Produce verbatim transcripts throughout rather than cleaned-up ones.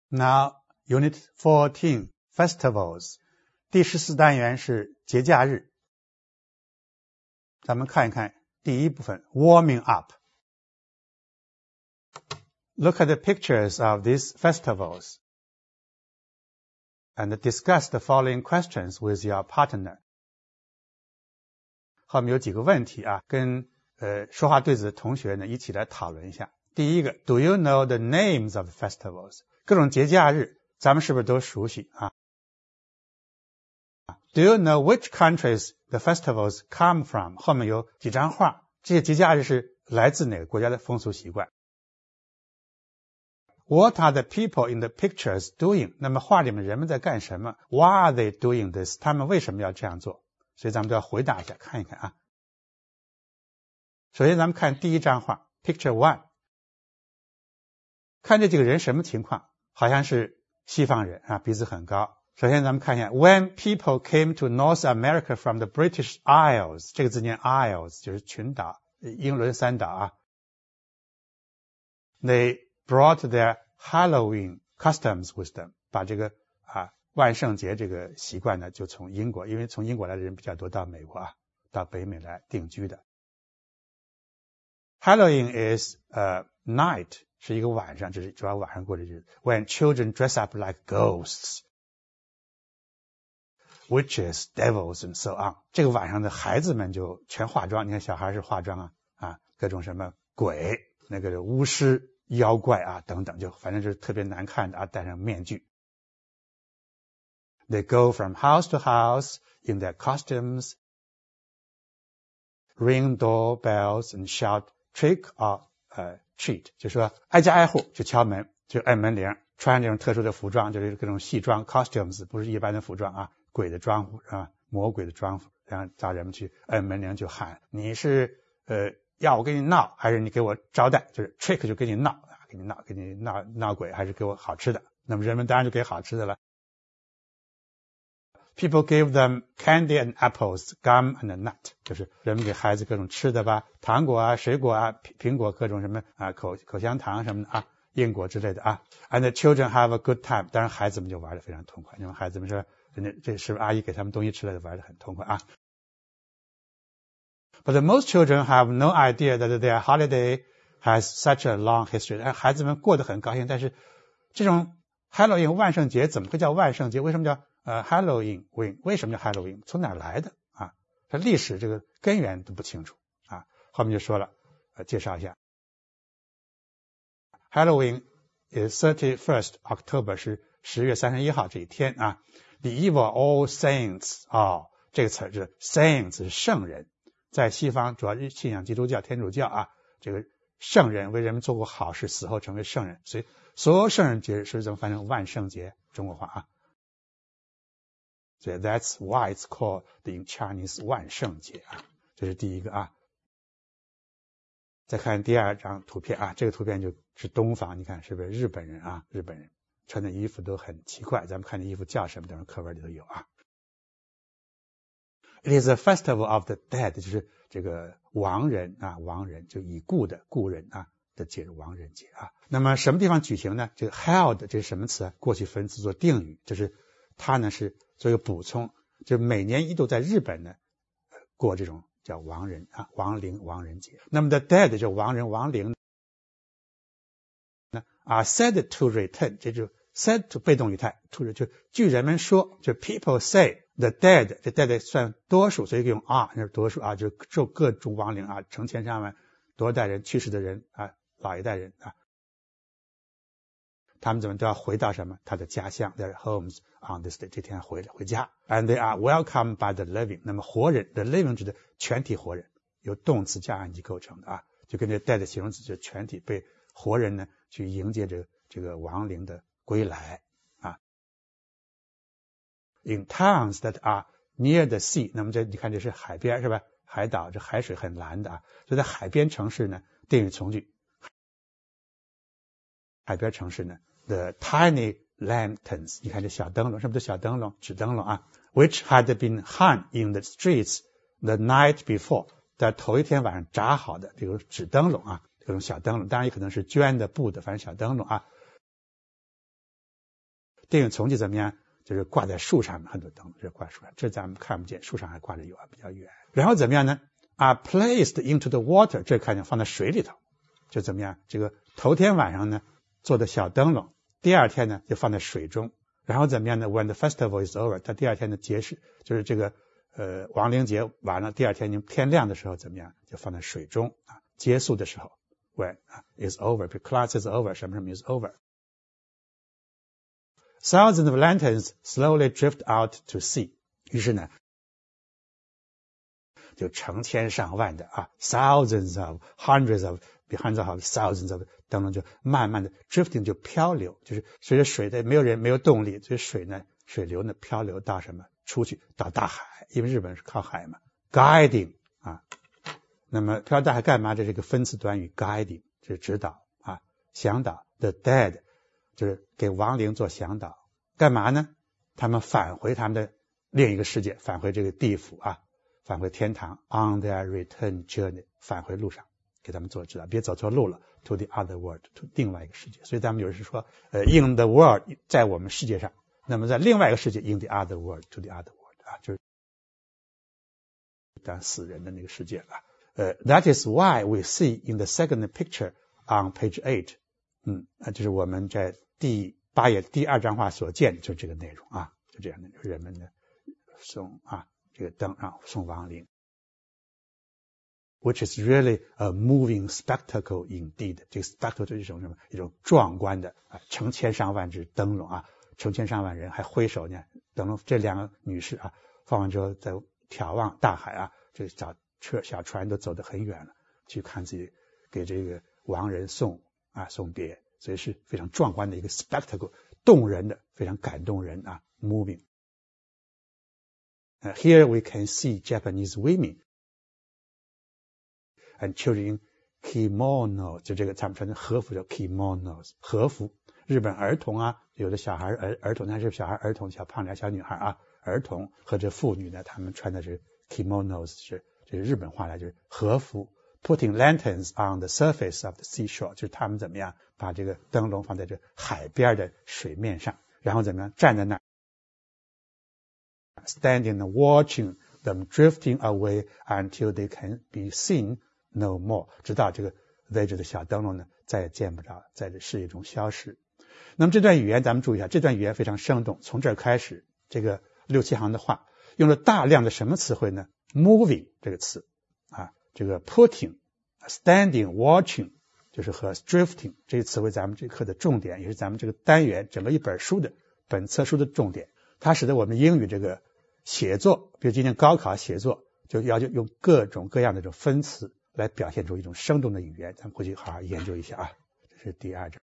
Now, Unit fourteen, Festivals. 第十四单元是节假日。咱们看一看第一部分 Warming up. Look at the pictures of these festivals and discuss the following questions with your partner. 后面有几个问题啊，跟呃说话对子的同学呢一起来讨论一下。第一个 Do you know the names of the festivals? 各种节假日咱们是不是都熟悉啊？ Do you know which countries the festivals come from? 后面有几张画，这些节假日是来自哪个国家的风俗习惯。What are the people in the pictures doing? 那么画里面人们在干什么？ Why are they doing this? 他们为什么要这样做？所以咱们就要回答一下，看一看啊。首先咱们看第一张画 Picture one. 看这几个人什么情况？好像是西方人啊，鼻子很高。首先咱们看一下 When people came to North America from the British Isles. 这个字念 Isles 就是群岛，英伦三岛啊。They brought their Halloween customs with them. 把这个啊万圣节这个习惯呢就从英国，因为从英国来的人比较多，到美国啊，到北美来定居的。Halloween is a night, 是一个晚上，就是主要晚上过的日子。When children dress up like ghosts, witches, devils and so on. 这个晚上的孩子们就全化妆，你看小孩是化妆啊，啊，各种什么鬼，那个巫师、妖怪啊等等，就反正就是特别难看的啊，戴上面具。They go from house to house in their costumes, ring doorbells and shout trick or uh, treat. 就说挨家挨户就敲门，就按门铃，穿这种特殊的服装，就是各种戏装 costumes， 不是一般的服装啊，鬼的装服啊，魔鬼的装服，然后叫人们去按门铃就喊，你是呃要我跟你闹，还是你给我招待？就是 trick 就跟你闹，给你闹，给你闹闹鬼，还是给我好吃的？那么人们当然就给好吃的了。People give them candy and apples, gum and a nut. 就是人们给孩子各种吃的吧，糖果啊、水果啊、苹果各种什么啊、口口香糖什么的啊、硬果之类的啊。And the children have a good time. 当然孩子们就玩得非常痛快，因为孩子们说，人家这是不是阿姨给他们东西吃了，玩得很痛快啊。But most children have no idea that their holiday has such a long history. 孩子们过得很高兴，但是这种 Halloween 万圣节怎么会叫万圣节？为什么叫呃 Halloween？ 为什么叫 Halloween？ 从哪来的啊？它历史这个根源都不清楚啊。后面就说了，呃，介绍一下 Halloween is thirty-first October 是十月三十一号这一天啊。The eve of all saints 哦，这个词是 saints 是圣人，在西方主要是信仰基督教、天主教啊，这个圣人为人们做过好事，死后成为圣人，所以所有圣人节日是这么翻成万圣节，中国话啊。所以 that's why it's called in Chinese 万圣节啊，这是第一个啊。再看第二张图片啊，这个图片就是东方，你看是不是日本人啊？日本人穿的衣服都很奇怪，咱们看这衣服叫什么？等会课文里头有啊。It is a festival of the dead， 就是这个亡人啊，亡人就已故的故人啊的节日，亡人节啊。那么什么地方举行呢？这个 held 这是什么词啊？过去分词做定语，就是它呢是做一个补充，就每年一度在日本呢过这种叫亡人啊亡灵亡人节。那么 the dead 就亡人亡灵呢are said to return， 这就 said to 被动语态 to 就据人们说，就 people say the dead， 这 dead 算多数，所以用 are 那是多数啊，就受各种亡灵啊，成千上万多代人去世的人啊，老一代人啊。他们怎么都要回到什么？他的家乡 ，their homes on this day， 这天回回家。And they are welcomed by the living。那么活人 ，the living 指的全体活人，由动词加 ing 构成的啊，就跟这 dead 形容词就全体被活人呢去迎接这个这个亡灵的归来啊。In towns that are near the sea， 那么这你看这是海边是吧？海岛这海水很蓝的啊，所以在海边城市呢，定语从句。海边城市呢 ，the tiny lanterns， 你看这小灯笼，什么叫小灯笼？纸灯笼啊 ，which had been hung in the streets the night before， 在头一天晚上扎好的这个纸灯笼啊，这种小灯笼，当然也可能是绢的、布的，反正小灯笼啊。 电影从记怎么样？就是挂在树上面，很多灯这挂树上，这咱们看不见，树上还挂着有啊，比较远。然后怎么样呢？ are placed into the water， 这看见放在水里头，就怎么样？这个头天晚上呢做的小灯笼，第二天呢就放在水中，然后怎么样呢 ？When the festival is over， 他第二天的节是就是这个呃亡灵节完了，第二天天亮的时候怎么样？就放在水中啊，结束的时候 ，when is over，class is over， 什么什么 is over。Thousands of lanterns slowly drift out to sea。于是呢，就成千上万的啊 ，thousands of hundreds of hundreds of thousands of 灯笼就慢慢的 drifting 就漂流，就是随着水的没有人没有动力，所以水呢水流呢漂流到什么出去到大海，因为日本是靠海嘛 ，guiding 啊，那么漂大海干嘛？这是一个分词短语 guiding， 就是指导啊，向导 the dead。就是给亡灵做向导，干嘛呢？他们返回他们的另一个世界，返回这个地府啊，返回天堂 on their return journey， 返回路上给他们做指导，别走错路了 to the other world， to 另外一个世界。所以咱们有人说，呃 in the world 在我们世界上，那么在另外一个世界 in the other world to the other world 啊，就是当死人的那个世界了。呃 that is why we see in the second picture on page eight， 嗯，就是我们在第八页第二张画所见的就是这个内容啊，就这样的人们的送啊这个灯啊送亡灵 ，which is really a moving spectacle indeed。这个 spectacle 是一种什么？一种壮观的啊，成千上万只灯笼啊，成千上万人还挥手呢，灯笼这两个女士啊放完之后在眺望大海啊，这小车小船都走得很远了，去看自己给这个亡人送啊送别。所以是非常壮观的一个 spectacle， 动人的，非常感动人啊 moving。Uh, here we can see Japanese women and children in kimono， 就这个他们穿的和服叫 kimonos， 和服。日本儿童啊，有的小孩儿儿童，但是小孩儿童小胖俩小女孩啊，儿童和这妇女呢，他们穿的是 kimonos， 是这是日本话来就是和服。Putting lanterns on the surface of the seashore， 就是他们怎么样把这个灯笼放在这海边的水面上，然后怎么样站在那儿 ，standing and watching them drifting away until they can be seen no more， 直到这个位置的小灯笼呢再也见不着，在这视野中消失。那么这段语言咱们注意一下，这段语言非常生动，从这儿开始，这个六七行的话用了大量的什么词汇呢 ？moving 这个词啊。这个 putting、standing、watching 就是和 drifting 这些词汇，咱们这课的重点，也是咱们这个单元整个一本书的本册书的重点。它使得我们英语这个写作，比如今天高考写作，就要求用各种各样的这种分词来表现出一种生动的语言。咱们回去好好研究一下啊。这是第二张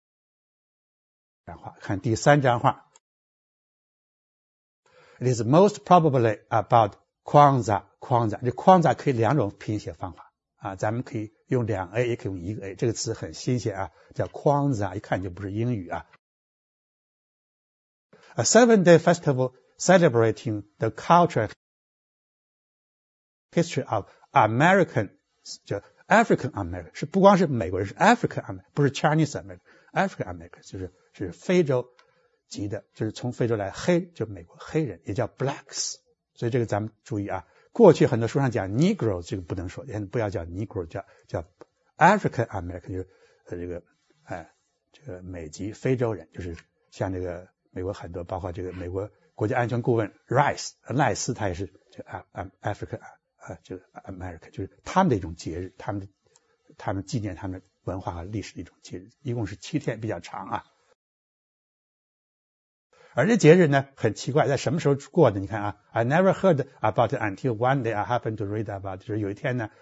画，看第三张画。It is most probably about Kwanzaa， Kwanzaa， 这 Kwanzaa 可以两种拼写方法啊，咱们可以用两 a， 也可以用一个 a， 这个词很新鲜啊，叫 Kwanzaa， 一看就不是英语啊。A seven-day festival celebrating the culture history of American， 叫 African American， 是不光是美国人，是 African American， 不是 Chinese American，African American 就是是非洲籍的，就是从非洲来黑，就美国黑人，也叫 Blacks。所以这个咱们注意啊，过去很多书上讲 Negro， 这个不能说，不要叫 Negro， 叫叫 African American， 就是呃这个哎这个美籍非洲人，就是像这个美国很多，包括这个美国国家安全顾问 Rice 赖斯，他也是这个 African 啊这个 American， 就是他们的一种节日，他们的他们纪念他们文化和历史的一种节日，一共是七天，比较长啊。而这节日呢很奇怪，在什么时候过的？你看啊 ，I never heard about it until one day I happened to read about it。就是有一天呢，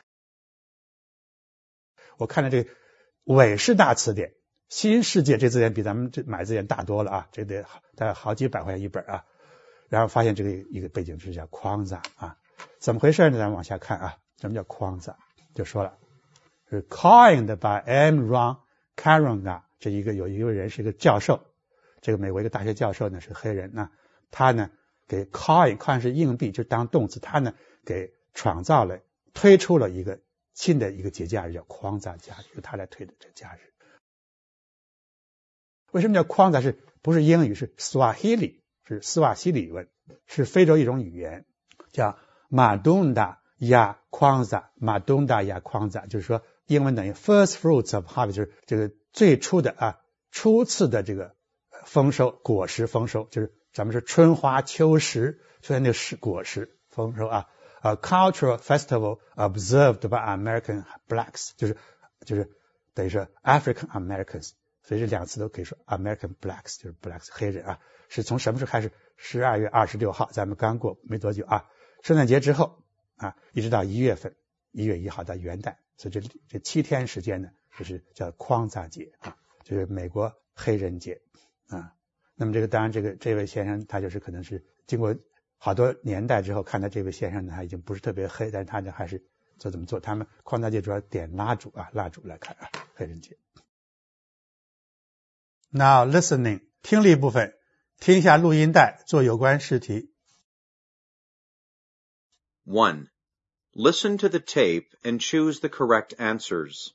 我看了这个韦氏大词典，新世界这字典比咱们这买字典大多了啊，这得大概好几百块钱一本啊。然后发现这个一个背景知识叫Kwanzaa啊，怎么回事呢？咱们往下看啊，什么叫Kwanzaa？就说了，是 coined by M. Ron Carona， 这一个有一个人是一个教授。这个美国一个大学教授呢是黑人，那他呢给 coin coin 是硬币，就当动词，他呢给创造了推出了一个新的一个节假日叫Kwanzaa假日，由他来推的这个假日。为什么叫Kwanzaa？是不是英语，是 Swahili， 是斯瓦西里文，是非洲一种语言，叫 Madunda ya Kwanzaa， Madunda ya Kwanzaa， 就是说英文等于 first fruits of harvest， 就是这个最初的啊初次的这个丰收，果实丰收，就是咱们是春花秋实，所以那是果实丰收啊。A cultural festival observed by American blacks， 就是就是等于说 African Americans， 所以这两次都可以说 American blacks， 就是 blacks 黑人啊。是从什么时候开始？十二月二十六号，咱们刚过没多久啊，圣诞节之后啊，一直到一月份，一月一号到元旦，所以这这七天时间呢，就是叫匡扎节啊，就是美国黑人节啊。那么这个当然这个这位先生他就是可能是经过好多年代之后，看到这位先生呢，他已经不是特别黑，但是他呢还是做怎么做？他们匡扎节主要点蜡烛啊，蜡烛来看啊，黑人节。Now listening， 听力部分，听一下录音带，做有关试题。 one. Listen to the tape and choose the correct answers.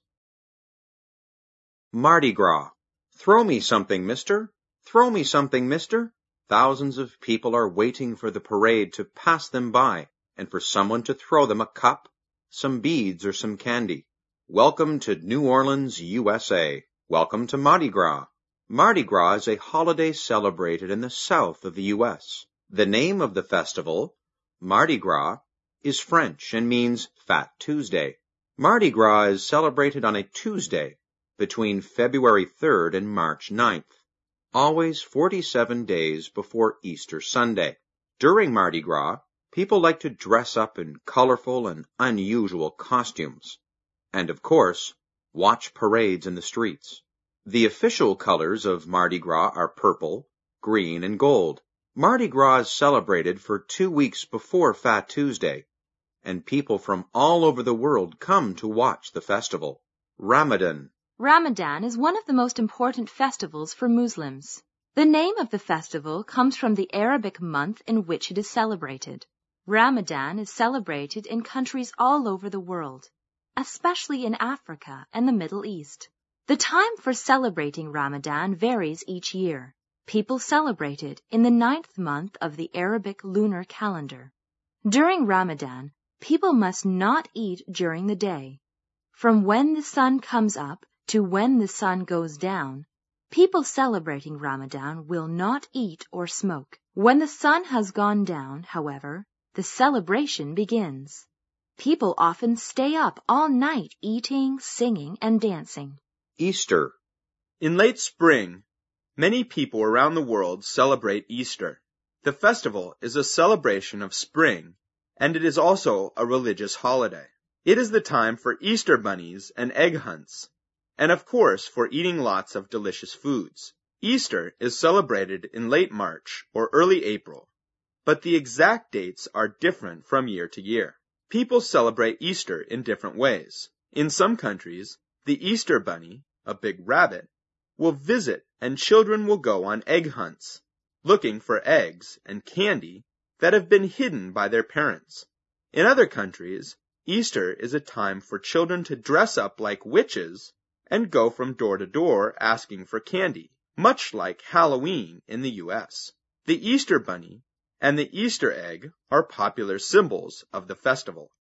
Mardi Gras. Throw me something, mister. Throw me something, mister. Thousands of people are waiting for the parade to pass them by and for someone to throw them a cup, some beads, or some candy. Welcome to New Orleans, U S A. Welcome to Mardi Gras. Mardi Gras is a holiday celebrated in the south of the U S. The name of the festival, Mardi Gras, is French and means Fat Tuesday. Mardi Gras is celebrated on a Tuesday between February third and March ninth. Always forty-seven days before Easter Sunday. During Mardi Gras, people like to dress up in colorful and unusual costumes. And of course, watch parades in the streets. The official colors of Mardi Gras are purple, green, and gold. Mardi Gras is celebrated for two weeks before Fat Tuesday, and people from all over the world come to watch the festival. Ramadan. Ramadan is one of the most important festivals for Muslims. The name of the festival comes from the Arabic month in which it is celebrated. Ramadan is celebrated in countries all over the world, especially in Africa and the Middle East. The time for celebrating Ramadan varies each year. People celebrate it in the ninth month of the Arabic lunar calendar. During Ramadan, people must not eat during the day. From when the sun comes up to when the sun goes down, people celebrating Ramadan will not eat or smoke. When the sun has gone down, however, the celebration begins. People often stay up all night eating, singing, and dancing. Easter. In late spring, many people around the world celebrate Easter. The festival is a celebration of spring, and it is also a religious holiday. It is the time for Easter bunnies and egg hunts, and of course for eating lots of delicious foods. Easter is celebrated in late March or early April, but the exact dates are different from year to year. People celebrate Easter in different ways. In some countries, the Easter bunny, a big rabbit, will visit and children will go on egg hunts, looking for eggs and candy that have been hidden by their parents. In other countries, Easter is a time for children to dress up like witches and go from door to door asking for candy, much like Halloween in the U S. The Easter bunny and the Easter egg are popular symbols of the festival.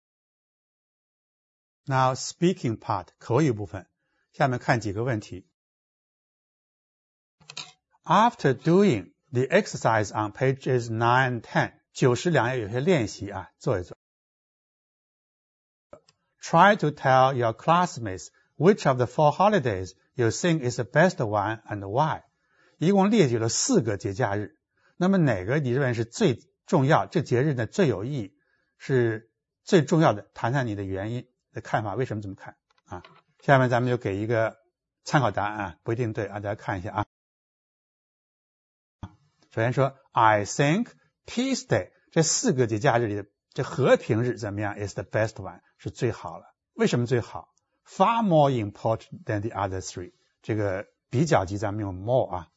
Now speaking part 口语部分，下面看几个问题。After doing the exercise on pages nine and ten， 九十两页有些练习啊，做一做。Try to tell your classmates which of the four holidays you think is the best one and why. 一共列举了四个节假日，那么哪个你认为是最重要？这节日呢最有意义，是最重要的？谈谈你的原因的看法，为什么这么看啊？下面咱们就给一个参考答案啊，不一定对啊，大家看一下啊。首先说 I think Peace Day 这四个节假日里的这和平日怎么样 is the best one 是最好了。为什么最好？ Far more important than the other three。 这个比较级咱们用 more 啊，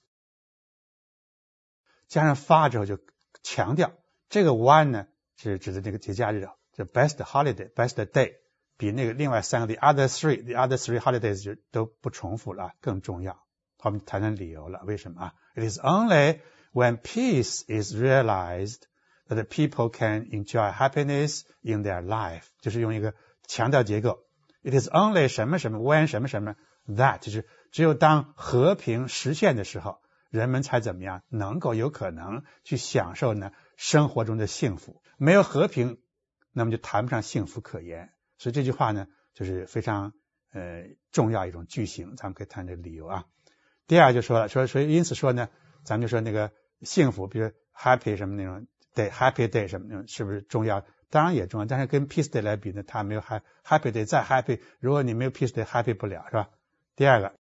加上 far 之后就强调这个 one 呢是指的这个节假日，这 best holiday best day 比那个另外三个 the other three the other three holidays 就都不重复了，更重要。 后面谈谈理由了，为什么啊 ？It is only when peace is realized that the people can enjoy happiness in their life， 就是用一个强调结构。It is only 什么什么 when 什么什么 that， 就是只有当和平实现的时候，人们才怎么样能够有可能去享受呢生活中的幸福。没有和平，那么就谈不上幸福可言。所以这句话呢，就是非常呃重要一种句型，咱们可以谈这个理由啊。第二就说了，说所以因此说呢，咱们就说那个幸福，比如 happy 什么那种 day happy day 什么那种，是不是重要？当然也重要，但是跟 peace day 来比呢，它没有 happy day 再 happy， 如果你没有 peace day happy 不了，是吧？第二个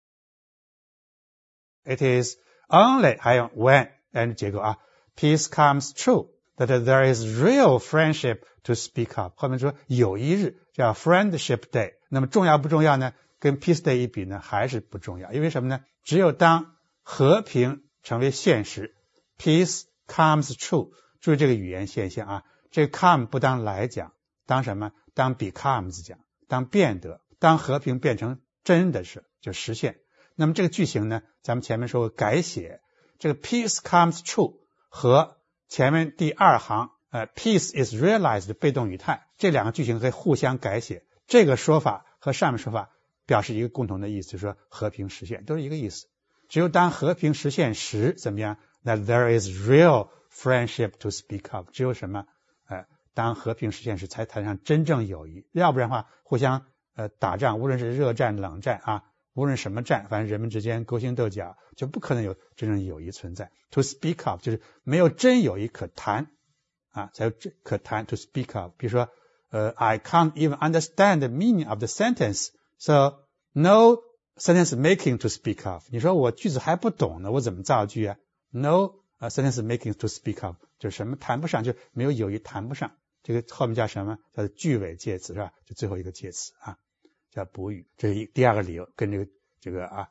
，it is only 还有 when and 结构啊 ，peace comes true that there is real friendship to speak of。后面说有一日叫 friendship day， 那么重要不重要呢？跟 peace day 一比呢，还是不重要，因为什么呢？只有当和平成为现实 ，peace comes true。注意这个语言现象啊。这个 come 不当来讲，当什么？当 becomes 讲，当变得，当和平变成真的是，就实现。那么这个句型呢，咱们前面说过改写，这个 peace comes true 和前面第二行呃 peace is realized 被动语态，这两个句型可以互相改写。这个说法和上面说法表示一个共同的意思，就是说和平实现，都是一个意思。只有当和平实现时，怎么样？那 there is real friendship to speak of， 只有什么？呃，当和平实现时才谈上真正友谊，要不然的话，互相呃打仗，无论是热战、冷战啊，无论什么战，反正人们之间勾心斗角，就不可能有真正友谊存在。To speak of 就是没有真友谊可谈啊，才有真可谈。To speak of， 比如说呃 ，I can't even understand the meaning of the sentence, so no sentence making to speak of。你说我句子还不懂呢，我怎么造句啊 ？No。Uh, sentence making to speak of 就是什么谈不上，就没有友谊谈不上，这个后面叫什么？叫句尾介词是吧？就最后一个介词啊，叫补语。这是第二个理由，跟这个这个啊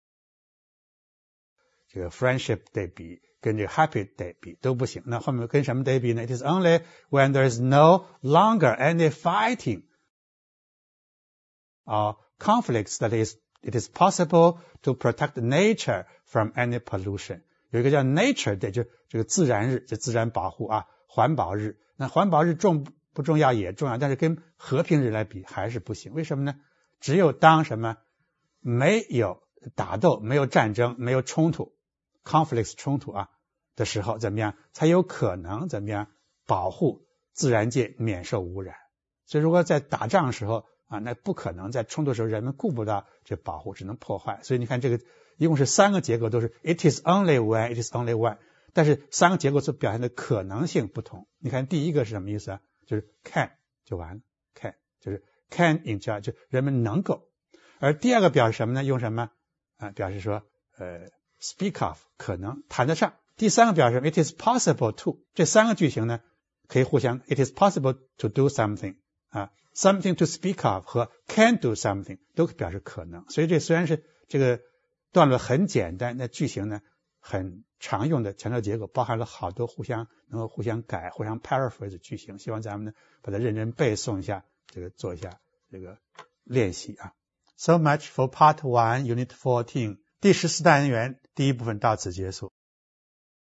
这个 friendship day 比，跟这个 happy day 比都不行。那后面跟什么 day 比呢？ It is only when there is no longer any fighting or conflicts that is it is possible to protect nature from any pollution。有一个叫 Nature Day， 就这个自然日，就自然保护啊，环保日。那环保日重不重要？也重要，但是跟和平日来比还是不行。为什么呢？只有当什么没有打斗、没有战争、没有冲突 conflicts 冲突啊的时候，怎么样才有可能怎么样保护自然界免受污染？所以如果在打仗的时候啊，那不可能在冲突的时候人们顾不到这保护，只能破坏。所以你看这个。一共是三个结构，都是 it is only when, it is only when， 但是三个结构所表现的可能性不同。你看第一个是什么意思啊？就是 can 就完了 ，can 就是 can enjoy 就人们能够。而第二个表示什么呢？用什么啊？表示说呃 speak of 可能谈得上。第三个表示 it is possible to， 这三个句型呢可以互相 it is possible to do something 啊 something to speak of 和 can do something 都表示可能。所以这虽然是这个段落很简单，那句型呢很常用的强调结构，包含了好多互相能够互相改、互相 paraphrase 句型。希望咱们呢把它认真背诵一下，这个做一下这个练习啊。So much for Part One, Unit fourteen。第十四单元第一部分到此结束。